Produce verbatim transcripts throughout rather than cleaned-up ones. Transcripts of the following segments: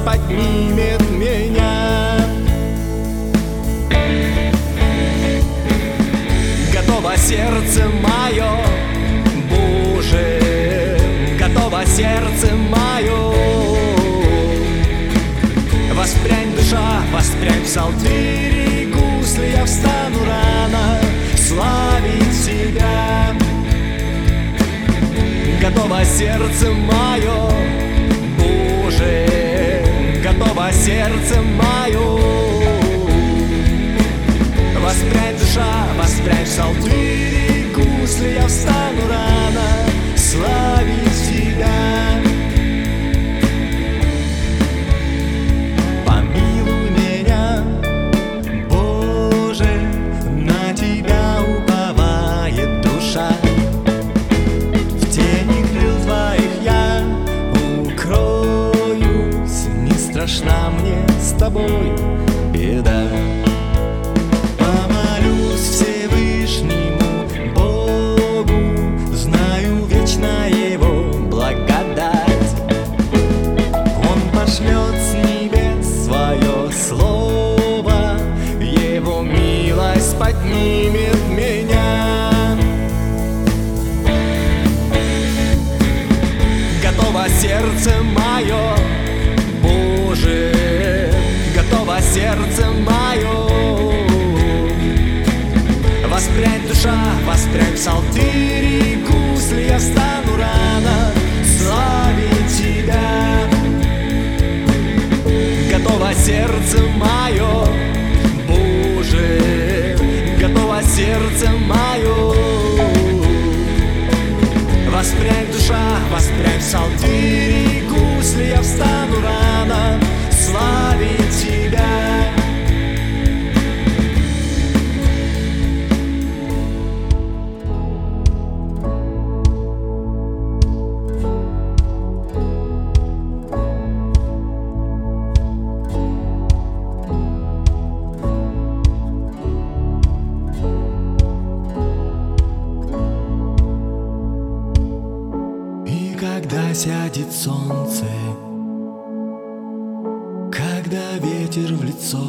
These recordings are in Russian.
поднимет меня. Готово сердце мое, Боже, готово сердце мое. Воспрянь, душа, воспрянь, псалтыри, гусли, я встану рано славить Тебя. Готово сердце мое, Боже, готово сердце мое. Воспрянь, душа, воспрянь, псалтыри, гусли, я встану рано славить Тебя. Помилуй меня, Боже, на Тебя уповает душа. В тени крыл Твоих я укроюсь, не страшна мне с Тобой беда. Шлет с небес свое слово, Его милость поднимет меня. Готово сердце мое, Боже, готово сердце мое. Воспрянь, душа, воспрянь, псалтыри, гусли, я встану рано славить Тебя. Готово сердце мое, Боже, готово сердце мое. Воспрянь, душа, воспрянь, псалтыри, гусли, я встану рано славить Тебя. Когда сядет солнце, когда ветер в лицо,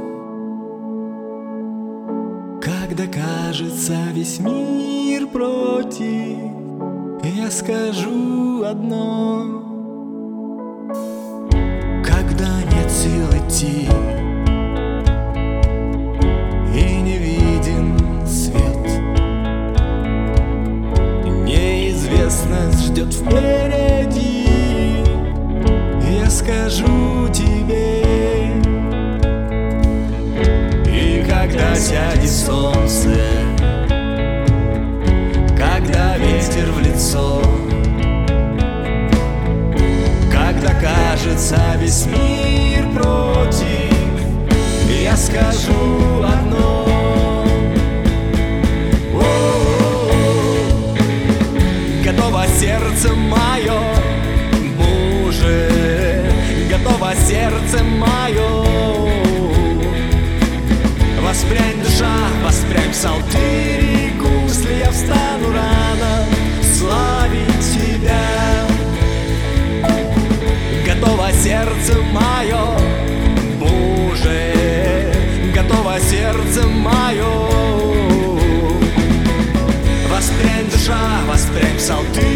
когда кажется весь мир против, я скажу одно: когда нет сил идти и не виден свет, неизвестность ждет впереди, я скажу тебе. И когда сядет солнце, когда ветер в лицо, когда кажется весь мир против, я скажу одно: готово сердце мое, Боже, готово сердце мое. Воспрянь, душа, воспрянь, псалтыри, гусли, я встану рано славить Тебя. Готово сердце мое, Боже, готово сердце мое. Воспрянь, душа, воспрянь, псалтыри,